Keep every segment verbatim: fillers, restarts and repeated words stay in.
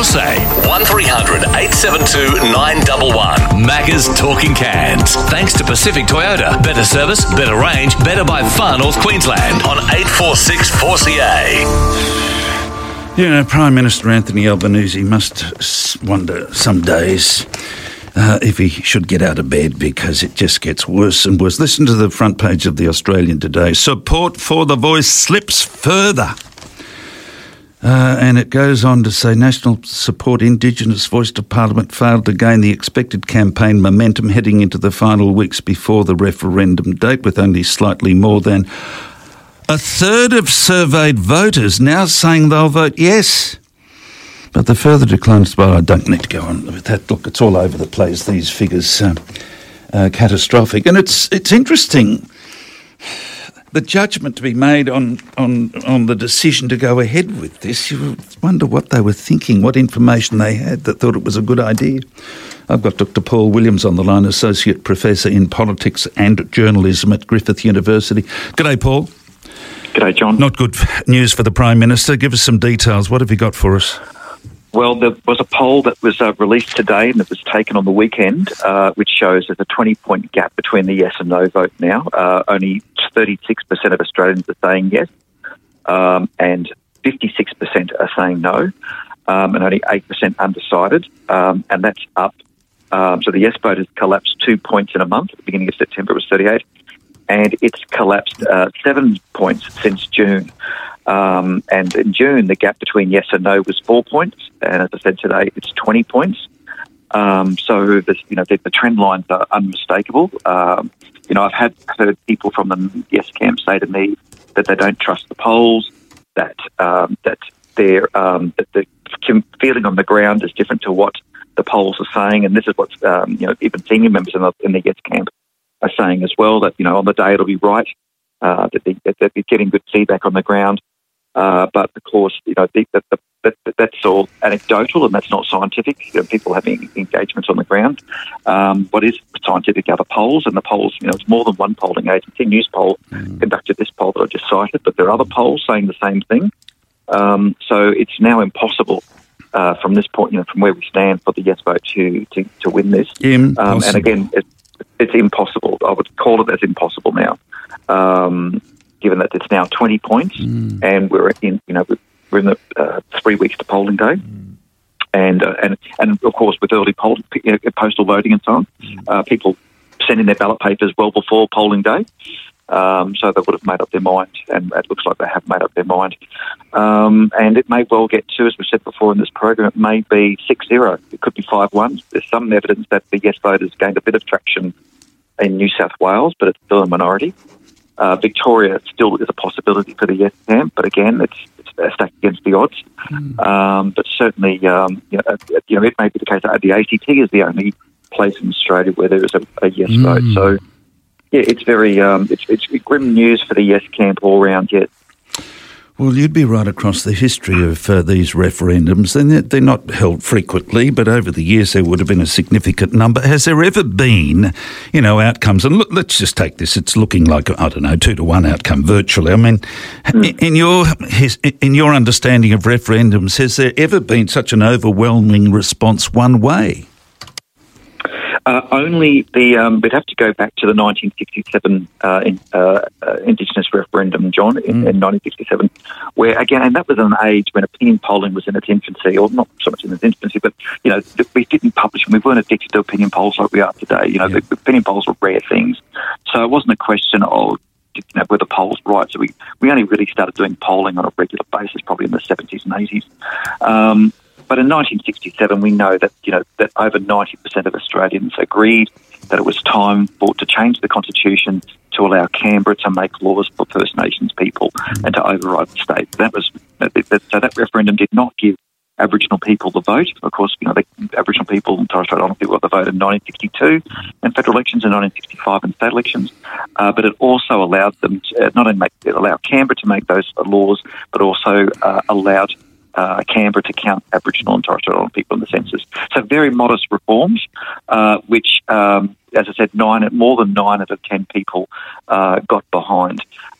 your say. one three hundred eight seven two nine one one. Macca's Talking Cans. Thanks to Pacific Toyota. Better service, better range, better by far North Queensland on eight four six four C A. You know, Prime Minister Anthony Albanese must wonder some days uh, if he should get out of bed, because it just gets worse and worse. Listen to the front page of the Australian today. Support for the Voice slips further. Uh, and it goes on to say National Support Indigenous Voice to Parliament failed to gain the expected campaign momentum heading into the final weeks before the referendum date, with only slightly more than a third of surveyed voters now saying they'll vote yes. But the further declines, well, I don't need to go on with that. Look, it's all over the place, these figures, uh, uh, catastrophic. And it's it's interesting, the judgment to be made on, on, on the decision to go ahead with this. You wonder what they were thinking, what information they had that thought it was a good idea. I've got Doctor Paul Williams on the line, Associate Professor in Politics and Journalism at Griffith University. G'day, Paul. G'day, John. Not good news for the Prime Minister. Give us some details. What have you got for us? Well, there was a poll that was uh, released today and that was taken on the weekend, uh, which shows there's a twenty-point gap between the yes and no vote now. Uh, only thirty-six percent of Australians are saying yes, um, and fifty-six percent are saying no, um, and only eight percent undecided, um, and that's up. Um, so the yes vote has collapsed two points in a month. At the beginning of September, it was thirty-eight, and it's collapsed uh, seven points since June. Um, and in June, the gap between yes and no was four points, and as I said today, it's twenty points. Um, so this, you know, the, the trend lines are unmistakable. Um, you know, I've had heard people from the yes camp say to me that they don't trust the polls, that um, that their um, that the feeling on the ground is different to what the polls are saying, and this is what um, you know, even senior members in the, in the yes camp are saying as well. That, you know, on the day it'll be right, uh, that, they, that they're getting good feedback on the ground. Uh, but of course, you know, the, the, the, the, that's all anecdotal and that's not scientific. You know, people having engagements on the ground. Um, what is scientific are the polls, and the polls, you know, it's more than one polling agency. Newspoll mm. conducted this poll that I just cited, but there are other polls saying the same thing. Um, so it's now impossible uh, from this point, you know, from where we stand, for the yes vote to to, to win this. Um, and again, it, it's impossible. I would call it as impossible now. Um, given that it's now twenty points, mm. and we're in, you know, we're in the uh, three weeks to polling day, mm. and uh, and and of course with early poll, you know, postal voting and so on, mm. uh, people send in their ballot papers well before polling day, um, so they would have made up their mind, and it looks like they have made up their mind, um, and it may well get to, as we said before in this program, it may be six zero, it could be five one. There's some evidence that the yes vote has gained a bit of traction in New South Wales, but it's still a minority. Uh, Victoria still is a possibility for the yes camp, but again, it's, it's stacked against the odds. Mm. Um, but certainly, um, you, know, you know, it may be the case that the A C T is the only place in Australia where there is a, a yes mm. vote. So, yeah, it's very um, it's, it's grim news for the yes camp all round. Yet. Well, you'd be right across the history of uh, these referendums, and they're, they're not held frequently, but over the years there would have been a significant number. Has there ever been, you know, outcomes? And look, let's just take this. It's looking like, I don't know, two to one outcome virtually. I mean, mm. in your his, in your understanding of referendums, has there ever been such an overwhelming response one way? Uh, only the um, we'd have to go back to the nineteen sixty-seven uh, in, uh, uh, Indigenous referendum, John, in, mm. in nineteen sixty-seven, where again, and that was an age when opinion polling was in its infancy, or not so much in its infancy, but you know, we didn't publish, we weren't addicted to opinion polls like we are today. You know, yeah. the, the opinion polls were rare things, so it wasn't a question of, you know, were the polls right. So we we only really started doing polling on a regular basis probably in the seventies and eighties. Um, But in nineteen sixty-seven, we know that, you know, that over ninety percent of Australians agreed that it was time for to change the constitution to allow Canberra to make laws for First Nations people mm. and to override the state. That was that, that, so that referendum did not give Aboriginal people the vote. Of course, you know, the Aboriginal people and Torres Strait Islander people got the vote in nineteen sixty-two and federal elections in nineteen sixty-five and state elections. Uh, but it also allowed them to, uh, not only make, it allowed Canberra to make those laws, but also uh, allowed Uh, Canberra to count Aboriginal and Torres Strait Islander people in the census. So very modest reforms, uh, which, um, as I said, nine more than nine out of ten people uh, got behind.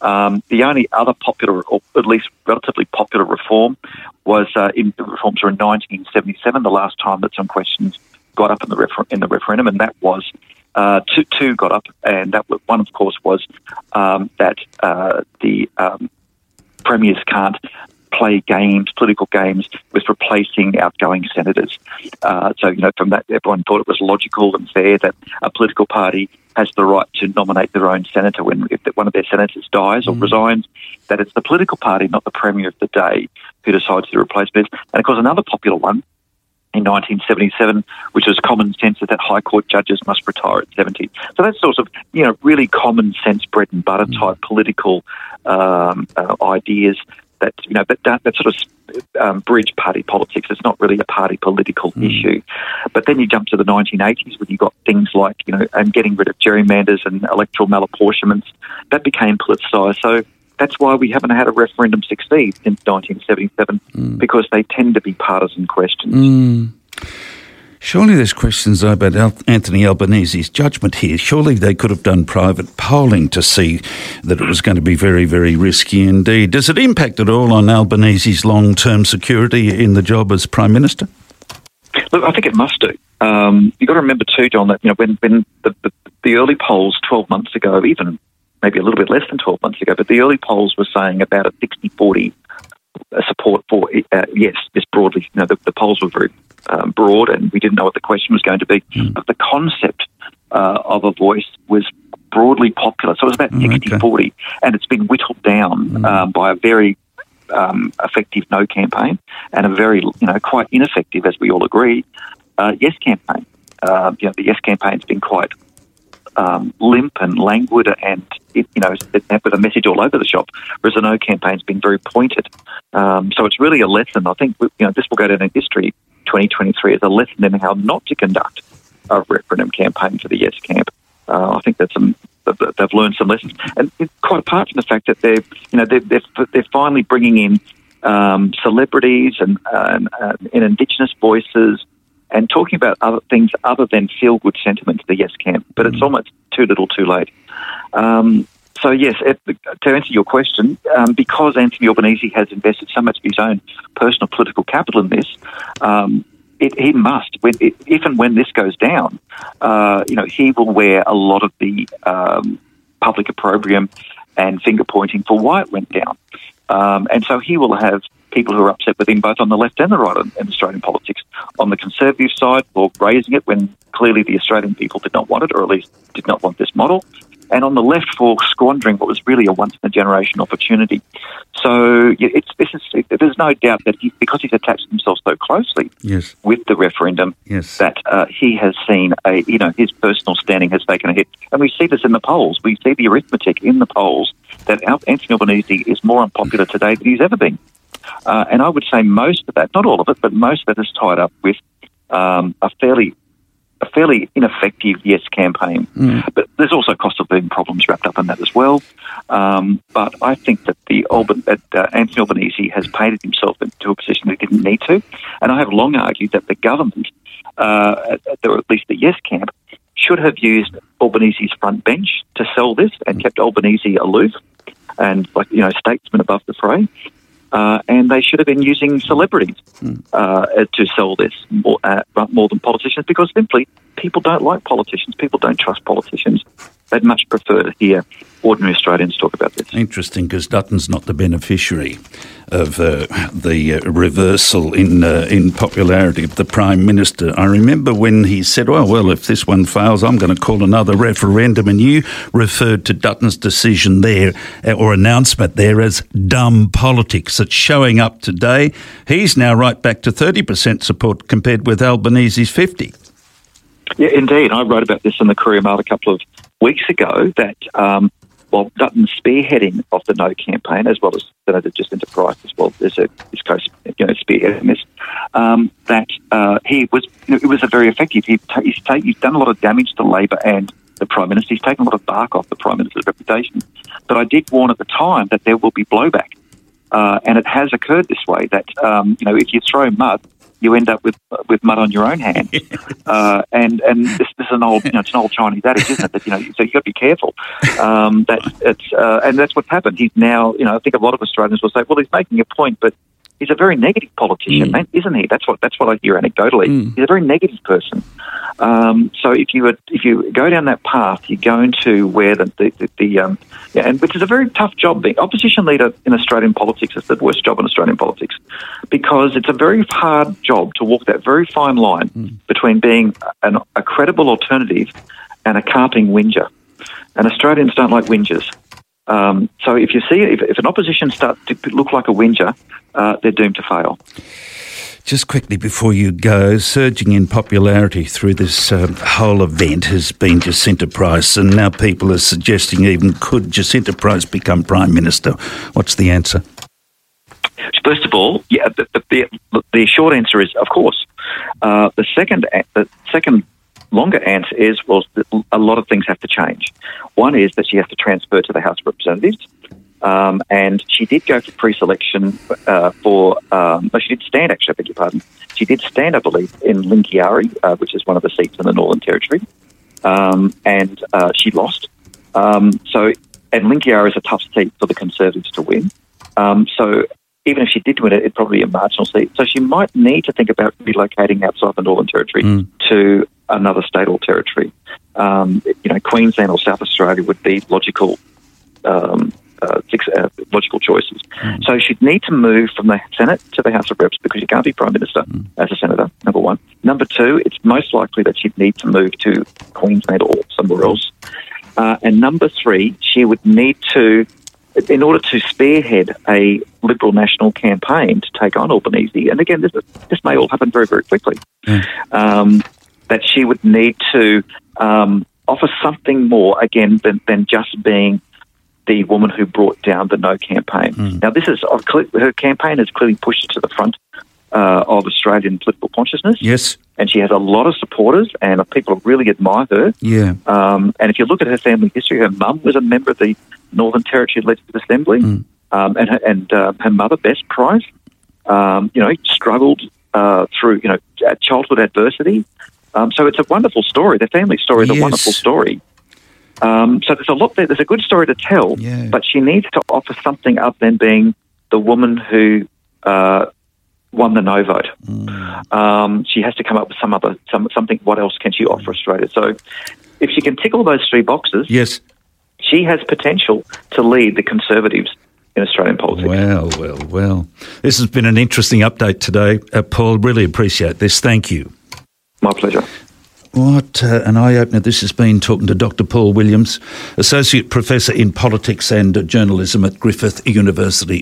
Um, the only other popular, or at least relatively popular reform was uh, in the reforms were in nineteen seventy-seven, the last time that some questions got up in the refer- in the referendum, and that was uh, two, two got up, and that was, one, of course, was um, that uh, the um, premiers can't play games, political games, with replacing outgoing senators. Uh, so, you know, from that, everyone thought it was logical and fair that a political party has the right to nominate their own senator when if one of their senators dies or mm. resigns, that it's the political party, not the premier of the day, who decides to replace this. And, of course, another popular one in nineteen seventy-seven, which was common sense, is that High Court judges must retire at seventy. So that's sort of, you know, really common sense, bread and butter type mm. political um, uh, ideas that, you know, that, that, that sort of um, bridge party politics. It's not really a party political mm. issue. But then you jump to the nineteen eighties when you got things like, you know, and getting rid of gerrymanders and electoral malapportionments. That became politicised. So that's why we haven't had a referendum succeed since nineteen seventy-seven, mm. because they tend to be partisan questions. Mm. Surely there's questions though about Anthony Albanese's judgment here. Surely they could have done private polling to see that it was going to be very, very risky indeed. Does it impact at all on Albanese's long-term security in the job as Prime Minister? Look, I think it must do. Um, you've got to remember too, John, that, you know, when, when the, the, the early polls twelve months ago, even maybe a little bit less than twelve months ago, but the early polls were saying about a sixty forty support for, uh, yes, just broadly. You know, the, the polls were very um, broad and we didn't know what the question was going to be. Mm. But the concept uh, of a voice was broadly popular. So it was about sixty forty, okay. And it's been whittled down mm. um, by a very um, effective no campaign and a very, you know, quite ineffective, as we all agree, uh, yes campaign. Uh, you know, the yes campaign's been quite Um, limp and languid, and it, you know, it, with a message all over the shop. Whereas the no campaign's been very pointed. Um, so it's really a lesson. I think, you know, this will go down in history. twenty twenty-three as a lesson in how not to conduct a referendum campaign for the yes camp. Uh, I think that's some. They've learned some lessons, and quite apart from the fact that they're, you know, they're they're, they're finally bringing in um, celebrities and, uh, and, uh, and Indigenous voices, and talking about other things other than feel-good sentiment to the yes camp. But it's almost too little too late. Um, so, yes, it, to answer your question, um, because Anthony Albanese has invested so much of his own personal political capital in this, um, it, he must, when, it, if and when this goes down, uh, you know, he will wear a lot of the um, public opprobrium and finger-pointing for why it went down. Um, and so he will have people who are upset with him both on the left and the right in, in Australian politics. On the Conservative side, for raising it when clearly the Australian people did not want it, or at least did not want this model. And on the left for squandering what was really a once-in-a-generation opportunity. So yeah, it's, this is, it, there's no doubt that he, because he's attached himself so closely yes. with the referendum, yes. that uh, he has seen a, you know, his personal standing has taken a hit. And we see this in the polls. We see the arithmetic in the polls that Anthony Albanese is more unpopular today than he's ever been. Uh, and I would say most of that, not all of it, but most of it is tied up with um, a fairly a fairly ineffective yes campaign. Mm. But there's also cost of living problems wrapped up in that as well. Um, but I think that the Alban- that, uh, Anthony Albanese has painted himself into a position he didn't need to. And I have long argued that the government, uh, or at least the yes camp, should have used Albanese's front bench to sell this and kept Albanese aloof and, like, you know, statesmen above the fray. Uh, and they should have been using celebrities uh, to sell this more, uh, more than politicians, because simply people don't like politicians. People don't trust politicians. They'd much prefer to hear ordinary Australians talk about this. Interesting, because Dutton's not the beneficiary of uh, the uh, reversal in uh, in popularity of the Prime Minister. I remember when he said, oh, well, if this one fails, I'm going to call another referendum, and you referred to Dutton's decision there, uh, or announcement there, as dumb politics. It's showing up today. He's now right back to thirty percent support compared with Albanese's fifty. Yeah, indeed. I wrote about this in the Courier Mail a couple of weeks ago, that um, while Dutton's spearheading of the no campaign, as well as Senator Jacinta Price as well, there's a East Coast, you know, spearheading this, um, that uh, he was, you know, it was a very effective. He, he's, ta- he's done a lot of damage to Labor and the Prime Minister. He's taken a lot of bark off the Prime Minister's reputation. But I did warn at the time that there will be blowback. Uh, and it has occurred this way, that, um, you know, if you throw mud you end up with with mud on your own hands. uh, and and this, this is an old, you know, it's an old Chinese adage, isn't it? That, you know, so you've got to be careful. Um, that it's uh, and that's what's happened. He's now, you know, I think a lot of Australians will say, well, he's making a point, but he's a very negative politician, mm. man, isn't he? That's what that's what I hear anecdotally. Mm. He's a very negative person. Um, so if you would, if you go down that path, you're going to where the the, the, the um, yeah, and which is a very tough job. Being opposition leader in Australian politics is the worst job in Australian politics, because it's a very hard job to walk that very fine line mm. between being an, a credible alternative and a carping whinger. And Australians don't like whingers. Um, so if you see, if, if an opposition starts to look like a whinger, uh, they're doomed to fail. Just quickly before you go, surging in popularity through this uh, whole event has been Jacinta Price, and now people are suggesting even could Jacinta Price become Prime Minister? What's the answer? First of all, yeah, the, the, the, the short answer is, of course. Uh, the second, the second longer answer is, well, a lot of things have to change. One is that she has to transfer to the House of Representatives. Um, and she did go for pre-selection uh, for, um, no, she did stand, actually, I beg your pardon. She did stand, I believe, in Lingiari, uh, which is one of the seats in the Northern Territory, um, and uh, she lost. Um, so, and Lingiari is a tough seat for the Conservatives to win. Um, so even if she did win it, it'd probably be a marginal seat. So she might need to think about relocating outside the Northern Territory mm. to another state or territory. Um, you know, Queensland or South Australia would be logical um Uh, six uh, logical choices. Mm. So she'd need to move from the Senate to the House of Reps, because you can't be Prime Minister mm. as a Senator, number one. Number two, it's most likely that she'd need to move to Queensland or somewhere else. Uh, and number three, she would need to, in order to spearhead a Liberal national campaign to take on Albanese, and again, this, this may all happen very, very quickly, mm. um, that she would need to um, offer something more, again, than, than just being the woman who brought down the No campaign. Mm. Now, this is her campaign has clearly pushed her to the front uh, of Australian political consciousness. Yes, and she has a lot of supporters, and people really admire her. Yeah, um, and if you look at her family history, her mum was a member of the Northern Territory Legislative Assembly, mm. um, and her, and uh, her mother, Bess Price, um, you know, struggled uh, through you know childhood adversity. Um, so it's a wonderful story. The family story is yes. a wonderful story. Um, so there's a lot there. There's a good story to tell, yeah. but she needs to offer something other than being the woman who uh, won the no vote. Mm. Um, she has to come up with some other some something. What else can she offer Australia? So if she can tick all those three boxes, yes, she has potential to lead the Conservatives in Australian politics. Well, well, well. This has been an interesting update today, uh, Paul. Really appreciate this. Thank you. My pleasure. What uh, an eye-opener this has been, talking to Doctor Paul Williams, Associate Professor in Politics and Journalism at Griffith University.